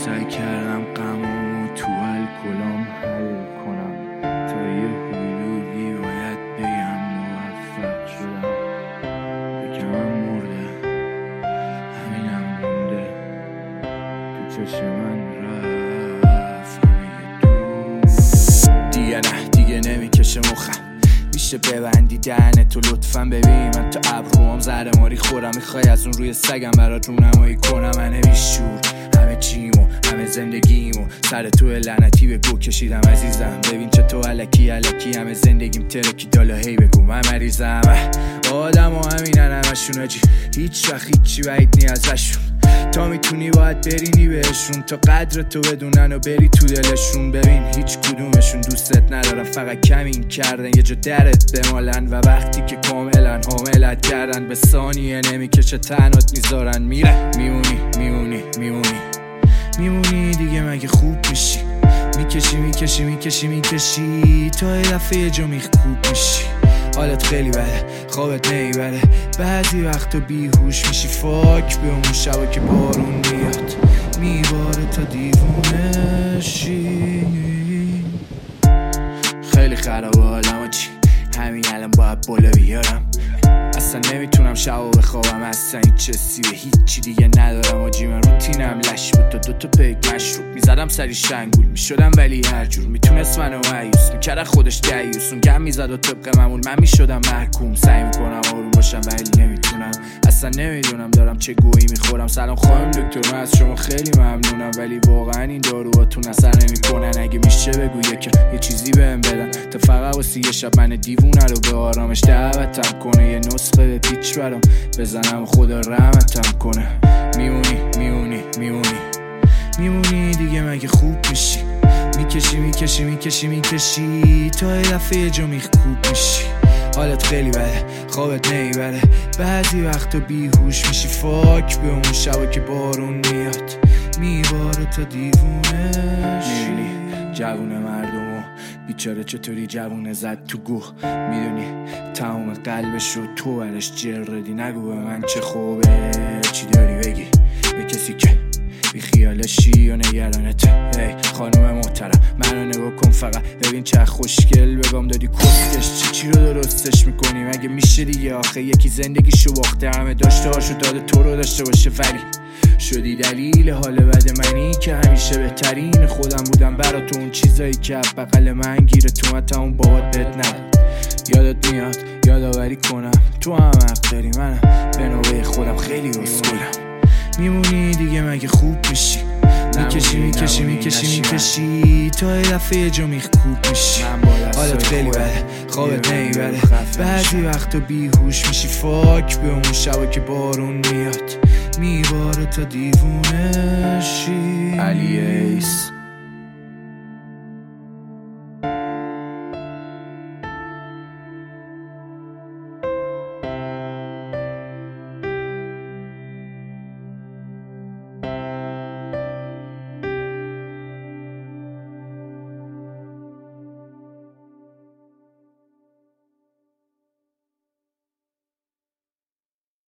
سعی کردم غمامو تو الکلام حل کنم، تا یه حدودی باید بگم موفق شدم. یکمم مرده، همینم مونده، تو چشم من رفت همه دور. دیگه نه، دیگه نمیکشه مخم، میشه ببندی دهنتو لطفا. ببین من تو ابروام زهر ماری خورم، میخوای از اون روی سگم برات رونمایی کنم. من بیشور همه چیمو همه زندگیمو سر تو لعنتی به گو کشیدم عزیزم. ببین چه تو الکی همه زندگیم ترکی دالا هی بگو من مریضم. آدم و همینن همشون آجی، هیچ وقت هیچی بعید نی ازشون. تا میتونی باید برینی بهشون، تا قدر تو بدونن و بری تو دلشون. ببین هیچ کدومشون دوستت ندارن، فقط کمین کردن یه جا درت بمالن. و وقتی که کاملا حاملت کردن، به ثانیه نمیکشه تنات میذارن. میره میمونی دیگه مگه خوب میشی؟ میکشی تا یه دفعه یه جا میخکوب میشی. حالت خیلی بده، خوابت نمیبره، بعضی وقتا بیهوش میشی. فاک به اون شبا که بارون میاد میباره تا دیوونه شی. خیلی خرابه حالم چی، همین الان باید بالا بیارم. اصلا نمیتونم شبا بخوابم، اصلا هیچ حسی به هیچی دیگه ندارم آجی. من روتینم لش بود تا دوتا پیک مشروب میزدم سری شنگول میشدم، ولی هر جور میتونست منو مایوس میکرد خودش دیوس. اون گم میزد و طبق معمول من میشدم محکوم. سعی میکنم آروم باشم ولی نمیتونم، اصلا نمیدونم دارم چه گویی میخورم. سلام خانم دکتر، من از شما خیلی ممنونم، ولی واقعا این داروهاتون اثر نمیکنن. اگه میشه بگو یه چیزی بهم بدن، تا فقط واسه یه شب من دیوونه رو به آرامش دعوتم کنه. یه نسخه به پیچ برام بزنم خدا رحمتم کنه. میمونی دیگه مگه خوب میشی؟ میکشی تا یه دفعه یه جا میخکوب میشی. حالت خیلی بده، خوابت نمیبره، بعضی وقتا بیهوش میشی. فاک به اون شبا که بارون میاد میباره تا دیوونه شی. میبینی جوونه مردمو بیچاره چطوری جوونه زد تو گوه. میدونی تمام قلبش رو تو برش جردی. نگو به من چه خوبه، چی داری بگی به کسی که بی خیالشی و نگرانت. ای خانوم محترم منو نگاه کن فقط، ببین چه خوشگل بگم دادی کسکش. چی رو درستش میکنی مگه میشه دیگه؟ آخه یکی زندگیشو باخته، همه داشته هاشو داده تو رو داشته باشه، ولی شدی دلیل حال بد منی که همیشه بهترین خودم بودم برات. اون چیزایی که بغل من گیره تو مت اون بابات بهت نداد. یادت میاد یادآوری کنم تو هم حق داری، منم به نوبه خودم خیلی اسکولم. میمونی دیگه مگه خوب میشی؟ میکشی تا یه دفعه یه جا میخکوب میشی. حالت خیلی بده، خوابت نمیبره، بعضی وقتا بیهوش میشی. فاک به اون شبا که بارون میاد میباره تا دیوونه شی. علی ایس